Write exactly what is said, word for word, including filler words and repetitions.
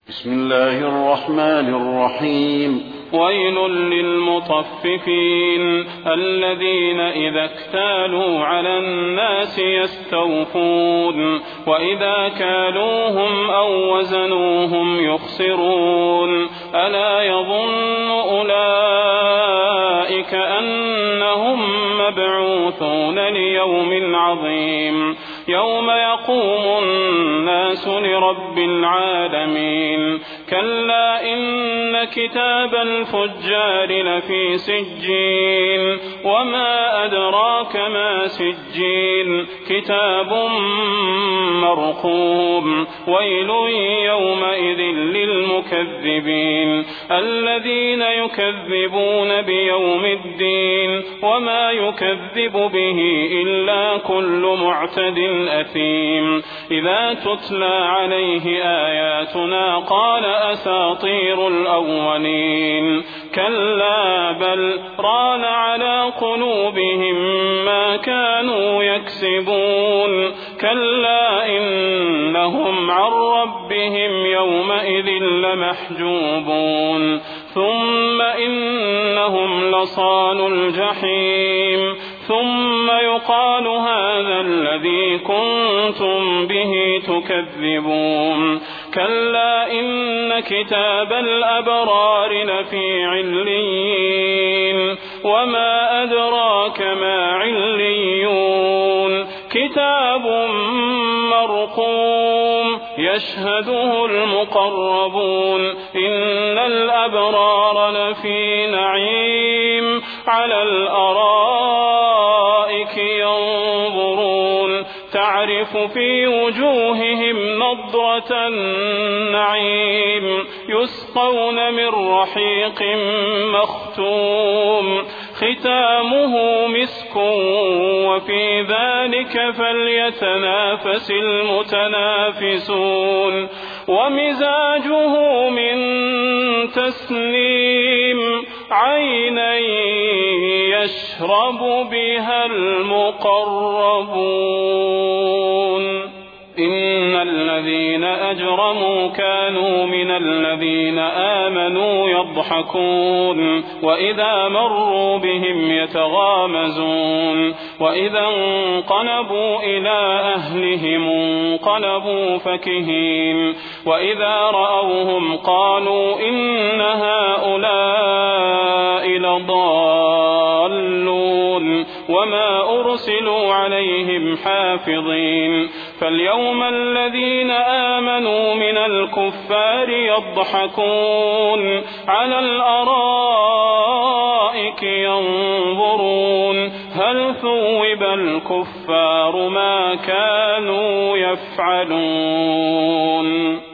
بسم الله الرحمن الرحيم. ويل للمطففين الذين إذا اكتالوا على الناس يستوفون وإذا كالوهم أو وزنوهم يخسرون ألا يظن أولئك أنهم مبعوثون ليوم عظيم يوم يقوم الناس لرب العالمين كلا إن كتاب الفجار لفي سجين وما أدراك ما سجين كتاب مرقوم ويل يومئذ للمكذبين الذين يكذبون بيوم الدين وما يكذب به إلا كل معتد أثيم إذا تتلى عليه آياتنا قال أساطير الأولين كلا بل ران على قلوبهم ما كانوا يكسبون كلا إنهم عن ربهم يومئذ لمحجوبون ثم إنهم لصالو الجحيم ثم يقال هذا الذي كنتم به تكذبون كلا إن كتاب الأبرار لفي عليين وما أدراك ما عليون كتاب مرقوم يشهده المقربون إن الأبرار لفي نعيم على الأرائك ينظرون تعرف في وجوههم نضرة النعيم يسقون من رحيق مختوم ختامه مسك وفي ذلك فليتنافس المتنافسون ومزاجه من تسنيم عينا يشرب بها المقربون إن الذين أجرموا كانوا من الذين آمنوا يضحكون وإذا مروا بهم يتغامزون وإذا انقلبوا إلى أهلهم انقلبوا فكهين وإذا رأوهم قالوا إن هؤلاء لضالون وما أرسلوا عليهم حافظين فاليوم الذين آمنوا من الكفار يضحكون على الأرائك ينظرون هل ثوب الكفار ما كانوا يفعلون.